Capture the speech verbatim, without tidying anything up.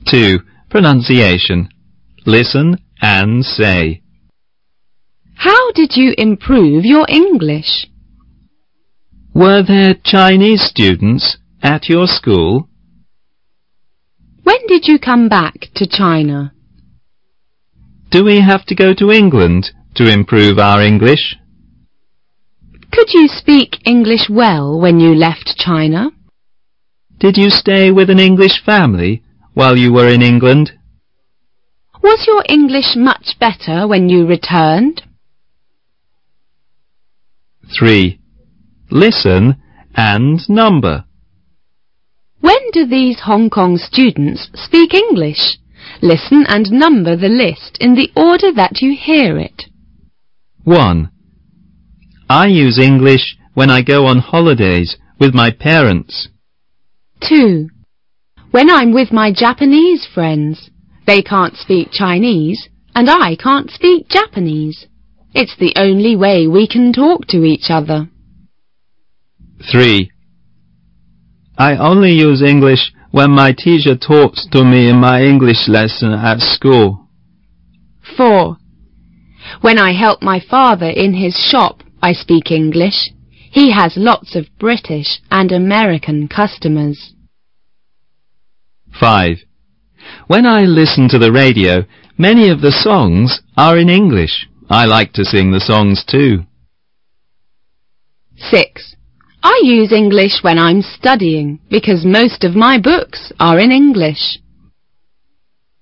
two. Pronunciation. Listen and say. How did you improve your English? Were there Chinese students at your school? When did you come back to China? Do we have to go to England to improve our English? Could you speak English well when you left China? Did you stay with an English family while you were in England? Was your English much better when you returned? three. Listen and number. When do these Hong Kong students speak English? Listen and number the list in the order that you hear it. one. I use English when I go on holidays with my parents. two. When I'm with my Japanese friends, they can't speak Chinese and I can't speak Japanese. It's the only way we can talk to each other. three. I only use English when my teacher talks to me in my English lesson at school. four. When I help my father in his shop, I speak English. He has lots of British and American customers. five. When I listen to the radio, many of the songs are in English. I like to sing the songs too. six. I use English when I'm studying because most of my books are in English.